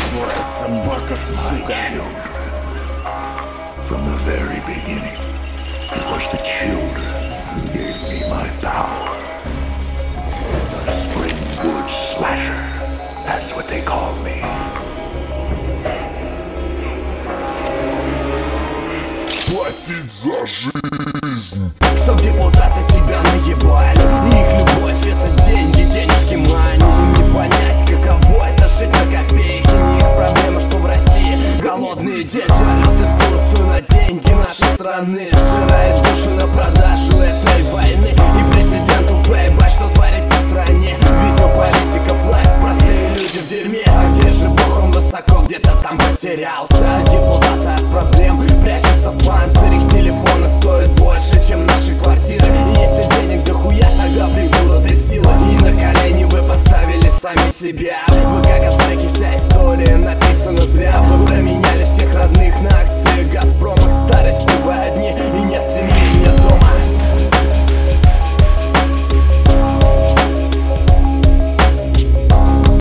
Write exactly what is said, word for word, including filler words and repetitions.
Злая собака, сука. From the very beginning, it was the children who gave me my power. The Springwood Slasher, that's what they call me. Платить за жизнь. Чтоб депутаты тебя наебали. Их любовь — это деньги, денежки, мани. Им не понять, каково это жить на копейки. Не их проблема, что в России голодные дети. Леты в Турцию на деньги нашей страны. Сжирает души на продажу этой войны. И президенту плейбай, что творится в стране. Видео политиков, власть, простые люди в дерьме. А где же Бог? Он высоко где-то там потерялся. Депутаты от проблем прячутся в панцире. Их телефоны стоят больше, чем наши квартиры. И если денег дохуя, тогда прибудут и силы. И на колени вы поставили сами себя.